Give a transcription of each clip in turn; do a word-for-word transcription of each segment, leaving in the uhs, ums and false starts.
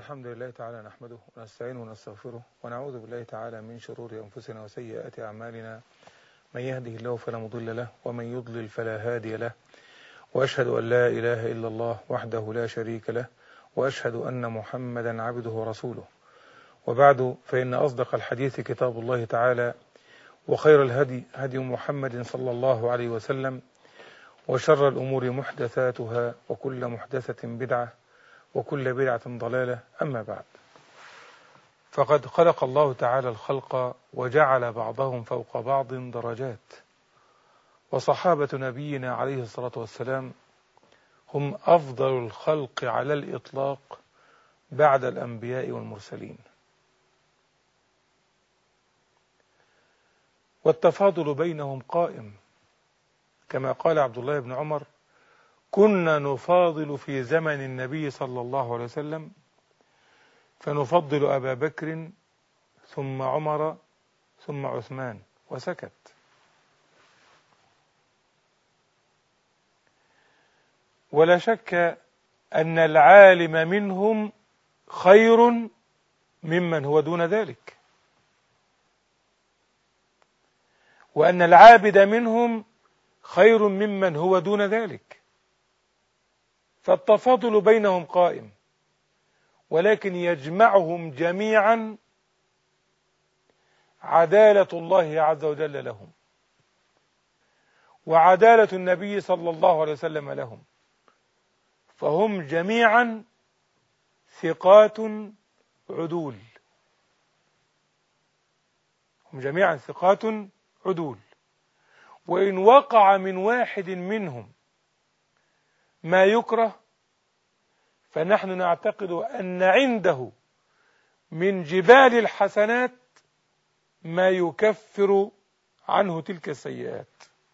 الحمد لله تعالى نحمده ونستعينه ونستغفره ونعوذ بالله تعالى من شرور أنفسنا وسيئات أعمالنا. من يهده الله فلا مضل له ومن يضلل فلا هادي له، وأشهد أن لا إله إلا الله وحده لا شريك له، وأشهد أن محمدا عبده ورسوله. وبعد، فإن أصدق الحديث كتاب الله تعالى، وخير الهدي هدي محمد صلى الله عليه وسلم، وشر الأمور محدثاتها، وكل محدثة بدعة، وكل بدعة ضلالة. أما بعد، فقد خلق الله تعالى الخلق وجعل بعضهم فوق بعض درجات، وصحابة نبينا عليه الصلاة والسلام هم أفضل الخلق على الإطلاق بعد الأنبياء والمرسلين. والتفاضل بينهم قائم، كما قال عبد الله بن عمر: كنا نفاضل في زمن النبي صلى الله عليه وسلم، فنفضل أبا بكر ثم عمر ثم عثمان، وسكت. ولا شك أن العالم منهم خير ممن هو دون ذلك، وأن العابد منهم خير ممن هو دون ذلك، فالتفاضل بينهم قائم، ولكن يجمعهم جميعا عدالة الله عز وجل لهم، وعدالة النبي صلى الله عليه وسلم لهم، فهم جميعا ثقات عدول، هم جميعا ثقات عدول. وإن وقع من واحد منهم ما يكره، فنحن نعتقد أن عنده من جبال الحسنات ما يكفر عنه تلك السيئات،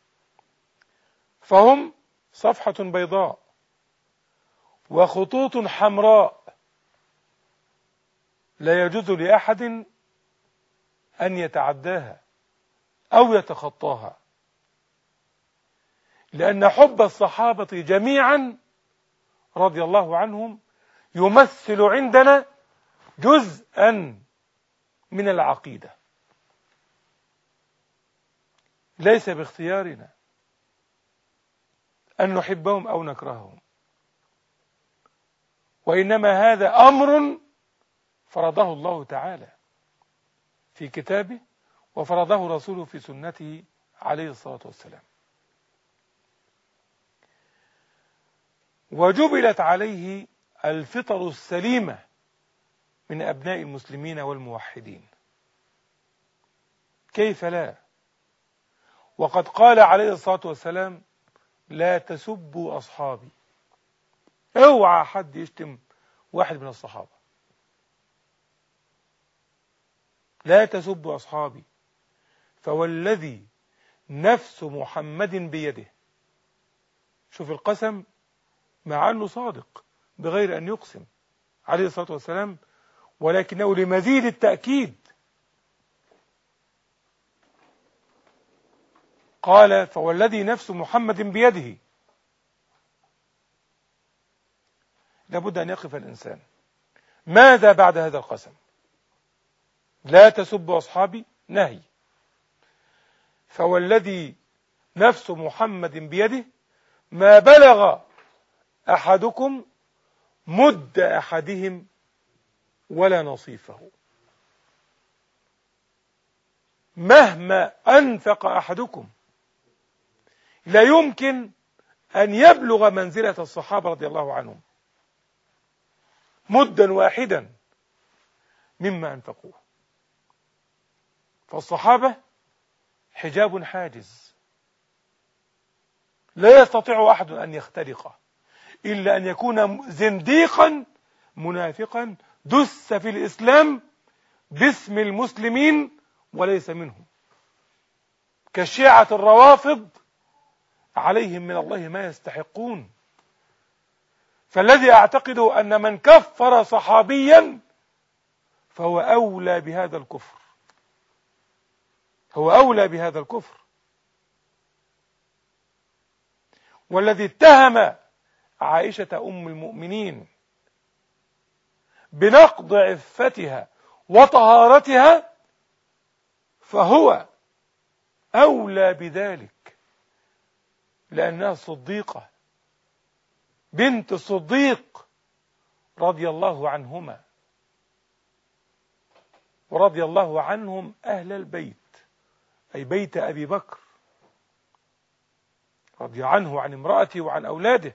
فهم صفحة بيضاء وخطوط حمراء لا يجوز لأحد أن يتعداها أو يتخطاها، لأن حب الصحابة جميعا رضي الله عنهم يمثل عندنا جزءا من العقيدة، ليس باختيارنا أن نحبهم أو نكرههم، وإنما هذا أمر فرضه الله تعالى في كتابه، وفرضه رسوله في سنته عليه الصلاة والسلام، وجبلت عليه الفطر السليمة من أبناء المسلمين والموحدين. كيف لا؟ وقد قال عليه الصلاة والسلام: لا تسبوا أصحابي. اوعى حد يشتم واحد من الصحابة، لا تسبوا أصحابي، فوالذي نفس محمد بيده. شوف القسم، مع أنه صادق بغير أن يقسم عليه الصلاة والسلام، ولكنه لمزيد التأكيد قال: فوالذي نفس محمد بيده. لابد أن يقف الإنسان، ماذا بعد هذا القسم؟ لا تسبوا أصحابي نهي، فوالذي نفس محمد بيده ما بلغ أحدكم مد أحدهم ولا نصيفه. مهما أنفق أحدكم لا يمكن أن يبلغ منزلة الصحابة رضي الله عنهم مدا واحدا مما أنفقوه. فالصحابة حجاب حاجز لا يستطيع أحد أن يخترقه إلا أن يكون زنديقا منافقا دس في الإسلام باسم المسلمين وليس منهم، كالشيعة الروافض، عليهم من الله ما يستحقون. فالذي أعتقد أن من كفر صحابيا فهو أولى بهذا الكفر، هو أولى بهذا الكفر. والذي اتهم عائشة أم المؤمنين بنقض عفتها وطهارتها فهو أولى بذلك، لأنها صديقة بنت الصديق رضي الله عنهما ورضي الله عنهم أهل البيت، أي بيت أبي بكر، رضي عنه عن امرأته وعن أولاده.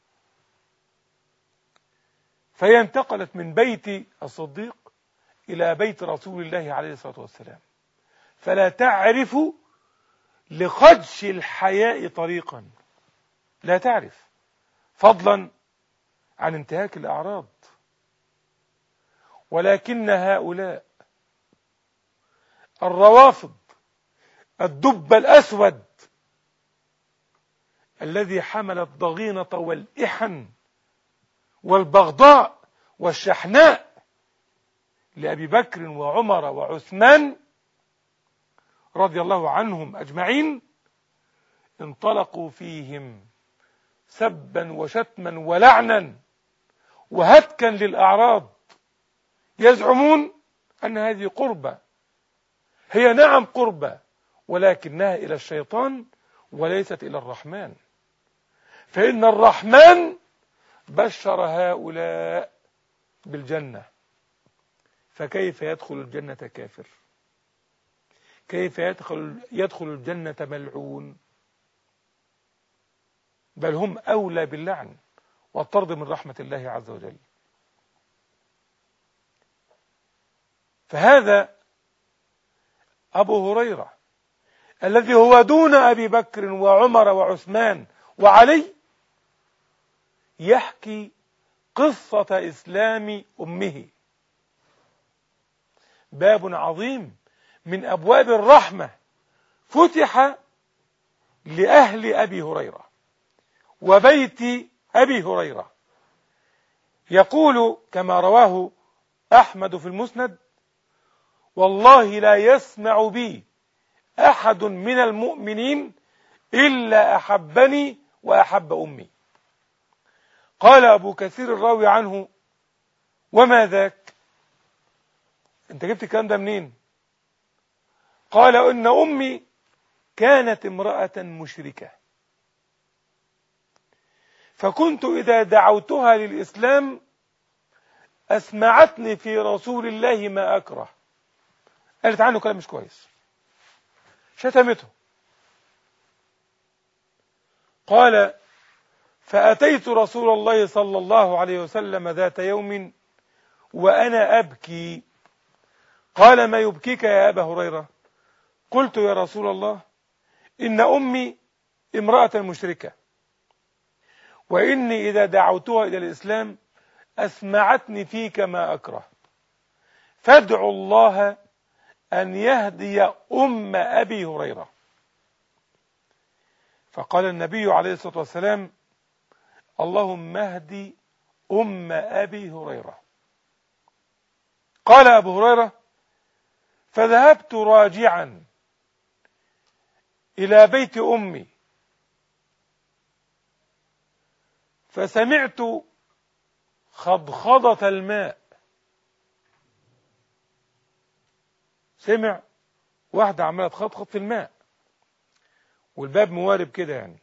فهي انتقلت من بيت الصديق إلى بيت رسول الله عليه الصلاة والسلام، فلا تعرف لخدش الحياء طريقا، لا تعرف، فضلا عن انتهاك الأعراض. ولكن هؤلاء الروافض الدب الأسود الذي حمل الضغينة والإحن والبغضاء والشحناء لأبي بكر وعمر وعثمان رضي الله عنهم أجمعين، انطلقوا فيهم سبا وشتما ولعنا وهتكا للأعراض، يزعمون أن هذه قربة، هي نعم قربة ولكنها إلى الشيطان وليست إلى الرحمن، فإن الرحمن بشر هؤلاء بالجنة، فكيف يدخل الجنة كافر؟ كيف يدخل, يدخل الجنة ملعون؟ بل هم أولى باللعن والطرد من رحمة الله عز وجل. فهذا أبو هريرة الذي هو دون أبي بكر وعمر وعثمان وعلي يحكي قصة إسلام أمه، باب عظيم من أبواب الرحمة فتح لأهل أبي هريرة وبيت أبي هريرة. يقول كما رواه أحمد في المسند: والله لا يسمع بي أحد من المؤمنين إلا أحبني وأحب أمي. قال أبو كثير الراوي عنه: وما ذاك؟ أنت جبت الكلام ده منين؟ قال: إن أمي كانت امرأة مشركة، فكنت إذا دعوتها للإسلام أسمعتني في رسول الله ما أكره. قالت عنه كلام مش كويس، شتمته. قال: فأتيت رسول الله صلى الله عليه وسلم ذات يوم وأنا أبكي. قال: ما يبكيك يا أبا هريرة؟ قلت: يا رسول الله، إن أمي امرأة مشركة، وإني إذا دعوتها إلى الإسلام أسمعتني فيك ما أكره، فادعوا الله أن يهدي أم أبي هريرة. فقال النبي عليه الصلاة والسلام: اللهم اهدي أم أبي هريرة. قال أبو هريرة: فذهبت راجعا إلى بيت أمي فسمعت خضخضة الماء. سمع واحدة عمالة تخضخض في الماء والباب موارب كده يعني.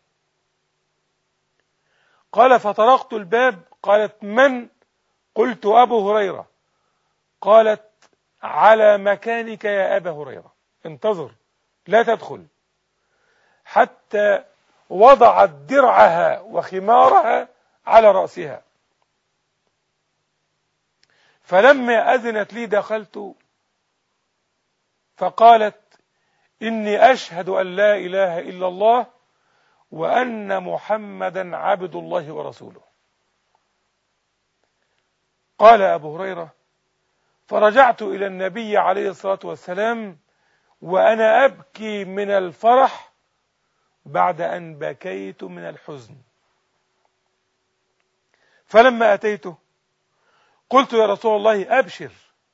قال: فطرقت الباب. قالت: من؟ قلت: أبو هريرة. قالت: على مكانك يا أبا هريرة، انتظر لا تدخل، حتى وضعت درعها وخمارها على رأسها، فلما أذنت لي دخلت، فقالت: إني أشهد أن لا إله إلا الله وأن محمدا عبد الله ورسوله. قال أبو هريرة: فرجعت إلى النبي عليه الصلاة والسلام وأنا أبكي من الفرح بعد أن بكيت من الحزن. فلما أتيته قلت: يا رسول الله أبشر،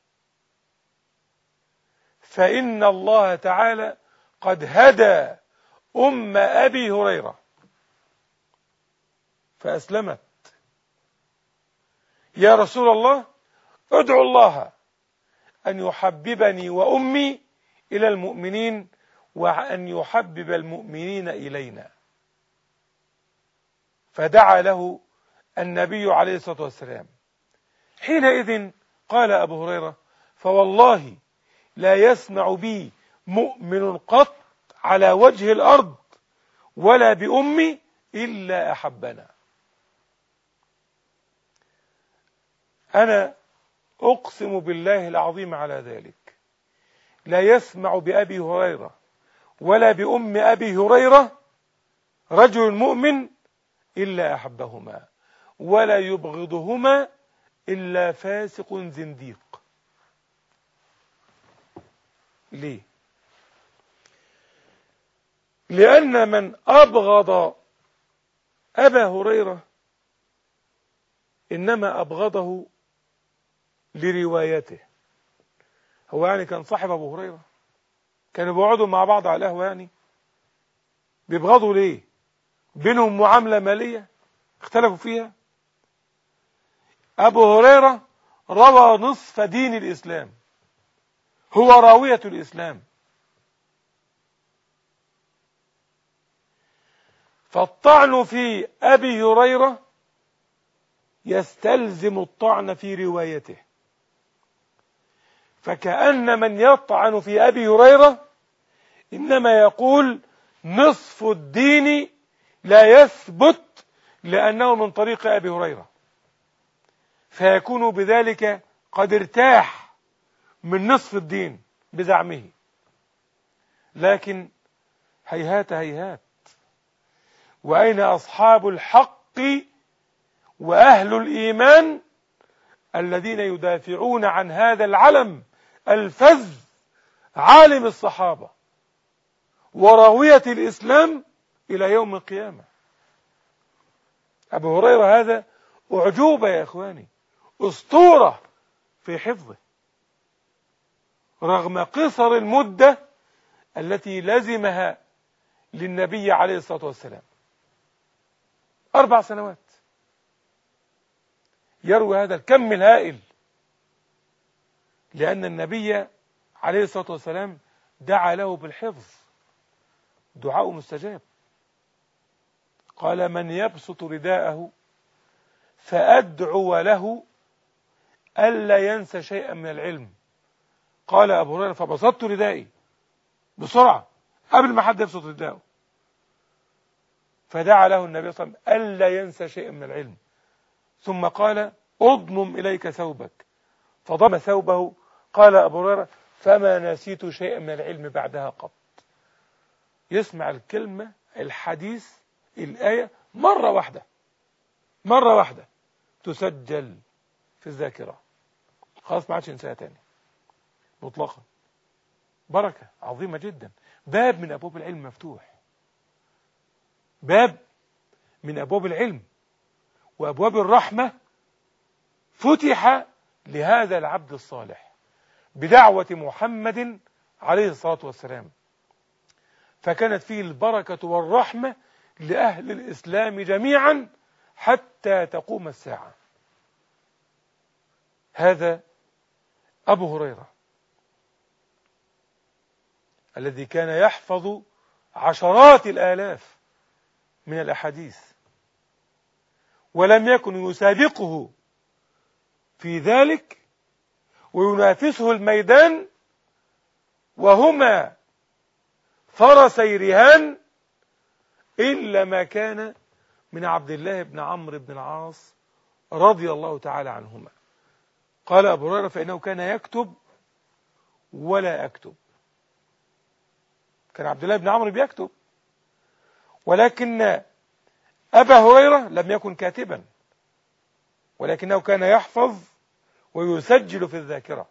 فإن الله تعالى قد هدى أم أبي هريرة فأسلمت. يا رسول الله ادعو الله أن يحببني وأمي إلى المؤمنين وأن يحبب المؤمنين إلينا. فدعا له النبي عليه الصلاة والسلام. حينئذ قال أبو هريرة: فوالله لا يسمع بي مؤمن قط على وجه الأرض ولا بأمي إلا أحبنا. أنا أقسم بالله العظيم على ذلك لا يسمع بأبي هريرة ولا بأم أبي هريرة رجل مؤمن إلا أحبهما ولا يبغضهما إلا فاسق زنديق. ليه؟ لأن من أبغض أبا هريرة إنما أبغضه لروايته. هو يعني كان صاحب أبو هريرة؟ كانوا بيقعدوا مع بعض على القهوة؟ يعني بيبغضوا ليه؟ بينهم معاملة مالية اختلفوا فيها؟ أبو هريرة روى نصف دين الإسلام، هو راوية الإسلام. فالطعن في أبي هريرة يستلزم الطعن في روايته، فكأن من يطعن في أبي هريرة إنما يقول نصف الدين لا يثبت لأنه من طريق أبي هريرة، فيكون بذلك قد ارتاح من نصف الدين بزعمه. لكن هيهات هيهات، وأين أصحاب الحق وأهل الإيمان الذين يدافعون عن هذا العلم الفذ، عالم الصحابة وراوية الإسلام إلى يوم القيامة؟ أبو هريرة هذا أعجوبة يا إخواني، أسطورة في حفظه رغم قصر المدة التي لزمها للنبي عليه الصلاة والسلام، أربع سنوات يروي هذا الكم الهائل، لأن النبي عليه الصلاة والسلام دعا له بالحفظ، دعاء مستجاب. قال: من يبسط رداءه فأدعو له ألا ينسى شيئا من العلم. قال أبو هريرة: فبسطت ردائي بسرعة قبل ما حد يبسط رداءه، فدعا له النبي صلى الله عليه وسلم ألا ينسى شيئا من العلم، ثم قال: أضمم إليك ثوبك، فضم ثوبه. قال أبو هريرة: فما نسيت شيئا من العلم بعدها قط. يسمع الكلمة، الحديث، الآية مرة واحدة، مرة واحدة تسجل في الذاكرة، خلاص ما عادش ينساها تاني مطلقا. بركة عظيمة جدا. باب من أبواب العلم مفتوح، باب من أبواب العلم وأبواب الرحمة فتح لهذا العبد الصالح بدعوة محمد عليه الصلاة والسلام، فكانت فيه البركة والرحمة لأهل الإسلام جميعا حتى تقوم الساعة. هذا أبو هريرة الذي كان يحفظ عشرات الآلاف من الأحاديث، ولم يكن يسابقه في ذلك وينافسه الميدان وهما فرسي رهان إلا ما كان من عبد الله بن عمرو بن العاص رضي الله تعالى عنهما. قال أبو هريرة: فإنه كان يكتب ولا أكتب. كان عبد الله بن عمرو بيكتب، ولكن أبا هريرة لم يكن كاتبا، ولكنه كان يحفظ ويسجل في الذاكرة.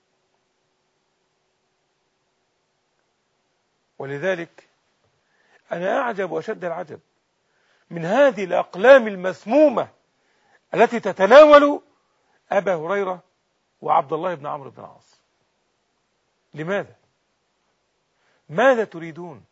ولذلك أنا أعجب وأشد العجب من هذه الأقلام المسمومة التي تتناول أبا هريرة وعبد الله بن عمرو بن العاص. لماذا؟ ماذا تريدون؟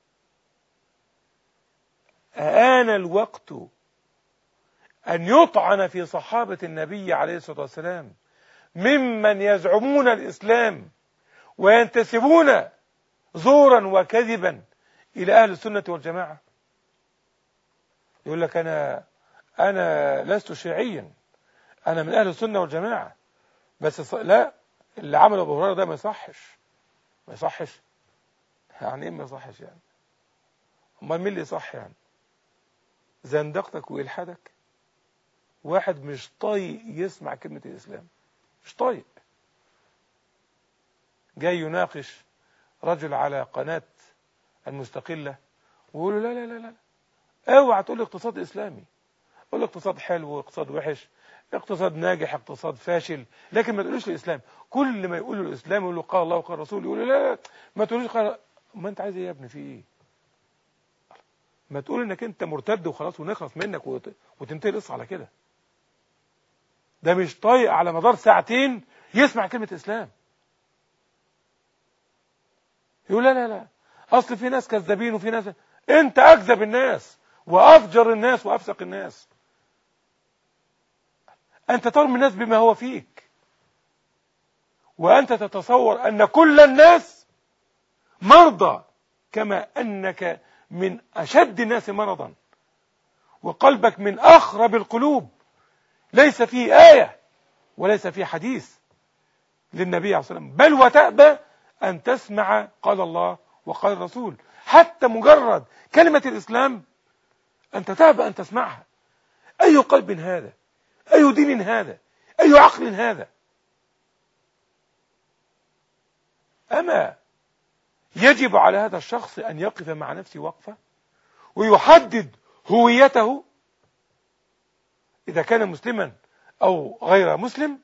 آن الوقت أن يطعن في صحابة النبي عليه الصلاة والسلام ممن يزعمون الإسلام وينتسبون زورا وكذبا إلى أهل السنة والجماعة. يقول لك أنا أنا لست شيعيا، أنا من أهل السنة والجماعة، بس لا، اللي عمله أبو هريرة ده ما يصحش. ما يصحش يعني إيه ما يصحش يعني؟ أمال مين اللي يصح يعني؟ زندقتك وإلحادك. واحد مش طايق يسمع كلمة الإسلام، مش طايق، جاي يناقش رجل على قناة المستقلة ويقول له لا لا لا لا اوعى تقول لي اقتصاد إسلامي، قول لي اقتصاد حلو واقتصاد وحش، اقتصاد ناجح اقتصاد فاشل، لكن ما تقولوش الإسلام. كل ما يقول له الإسلام يقول له قال الله وقال الرسول، يقول له لا لا ما تقولوش قال. ما انت عايز ايه يا ابني؟ في ايه؟ ما تقول انك انت مرتد وخلاص ونخلص منك وتنتهي القصه على كده. ده مش طايق على مدار ساعتين يسمع كلمة إسلام. يقول لا لا لا أصل في ناس كذابين وفي ناس. أنت أكذب الناس وأفجر الناس وأفسق الناس. أنت ترمي الناس بما هو فيك، وأنت تتصور أن كل الناس مرضى، كما أنك من أشد الناس مرضا، وقلبك من أخرب القلوب، ليس فيه آية وليس فيه حديث للنبي عليه الصلاة والسلام، بل وتأبى أن تسمع قال الله وقال الرسول. حتى مجرد كلمة الإسلام أنت تأبى أن تسمعها. أي قلب هذا؟ أي دين هذا؟ أي عقل هذا؟ أما يجب على هذا الشخص أن يقف مع نفسه وقفة ويحدد هويته إذا كان مسلما أو غير مسلم.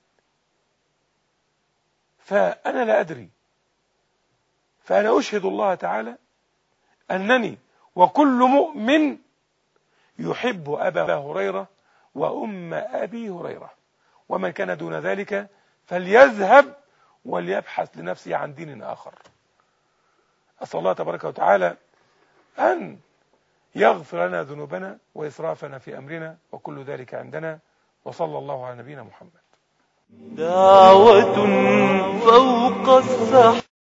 فأنا لا أدري، فأنا أشهد الله تعالى أنني وكل مؤمن يحب أبا هريرة وأم أبي هريرة، ومن كان دون ذلك فليذهب وليبحث لنفسه عن دين آخر. أسأل الله تبارك وتعالى أن يغفر لنا ذنوبنا وإسرافنا في أمرنا، وكل ذلك عندنا. وصلى الله على نبينا محمد. دعوة فوق السحاب.